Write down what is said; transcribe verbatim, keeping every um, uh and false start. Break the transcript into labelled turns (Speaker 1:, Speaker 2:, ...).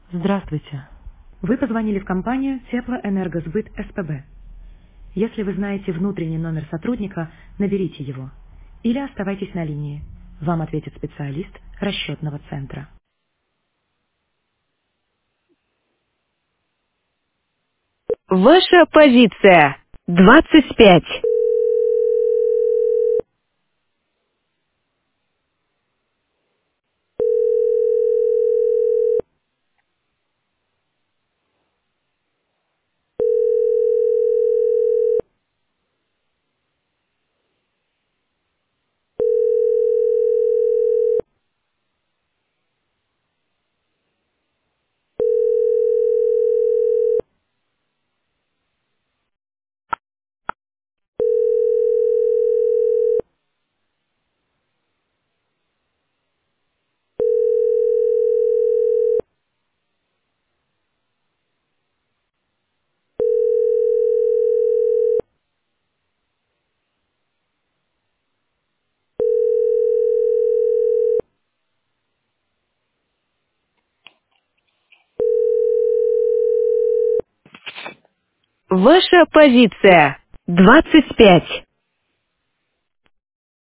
Speaker 1: Здравствуйте. Вы позвонили в компанию Теплоэнергосбыт СПБ. Если вы знаете внутренний номер сотрудника, наберите его. Или оставайтесь на линии. Вам ответит специалист расчетного центра.
Speaker 2: Ваша позиция. двадцать пять. Ваша позиция. двадцать пять.